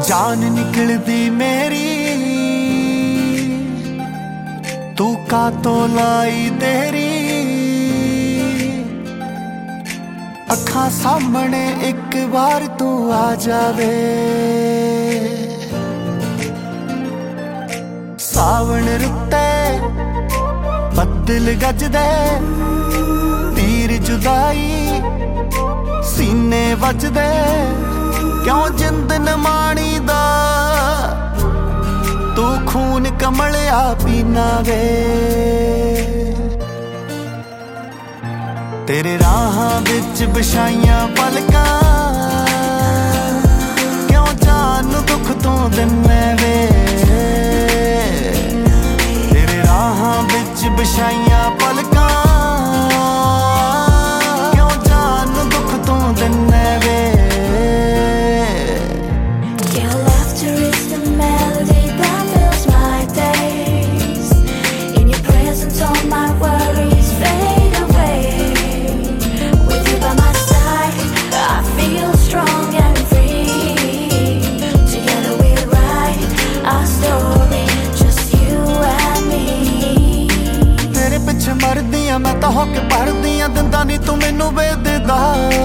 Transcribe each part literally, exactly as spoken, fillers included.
जान निकलती मेरी तू का तो लाई तेरी अखा सामने एक बार तू आ जावे सावन रुते बदल गजदे तीर जुदाई सीने वजदे क्यों जिंद न माणी दा तू खून कमलिया पीना वे तेरे राहां विच बिछाइयां पलकां क्यों जान दुख तू दिन्ने वे तेरे राहां विच बिछाइयां पलकां क्यों जान दुख तू दिन्ने वे मरदियां मैं तो होके भरदियां दिंदा नी तू मैनू बेददा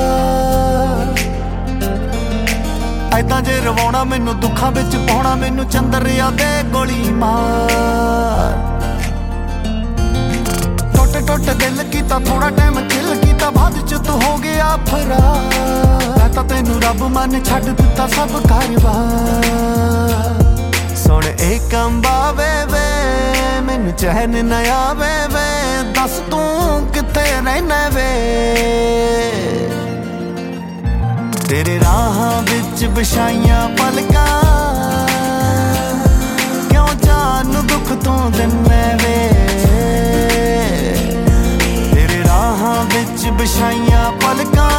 ऐदां जे रवाउणा मैनू दुखां विच पाउणा मैनू चंदरिया दे गोली मार टुट टुट दिल कीता थोड़ा टाइम चिल कीता बाद च तू हो गया फरार मैं तां तैनू रब मन छड्ड दित्ता सब कारवार सुण ए कंबा वे वे मैनू चैन न आवे वे दस तू किथे रहना वे तेरे राहां विच बिछाइयां पलकां क्यों जान दुख तू दिन्ने वे तेरे राहां विच बिछाइयां पलकां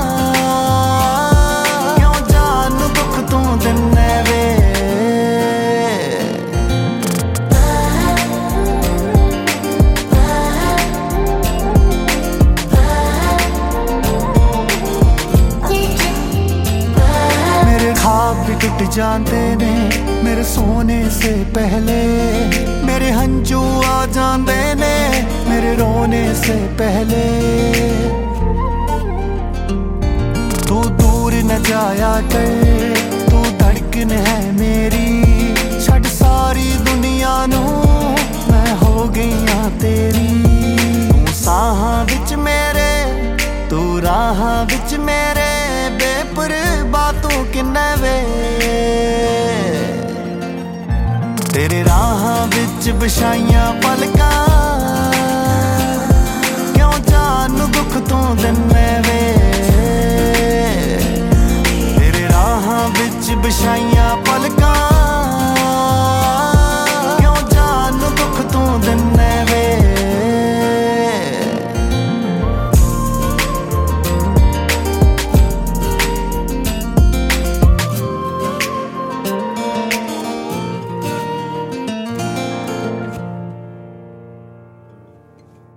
क्यों जान दुख तू दिन्ने वे भी टूट जाते ने मेरे सोने से पहले मेरे हंजू आ जाते ने मेरे रोने से पहले तू दूर न जाया कर तू धड़कन है मेरी छड़ सारी दुनिया नू मैं हो गई तेरी तू साहां विच मेरे तू राहां विच मेरे बेपरवाह तू किन्ने वे तेरे राहां विच बिछाइयां पलकां क्यों जान दुख तू दिन्ने वे तेरे राहां विच बिछाइयां पलकां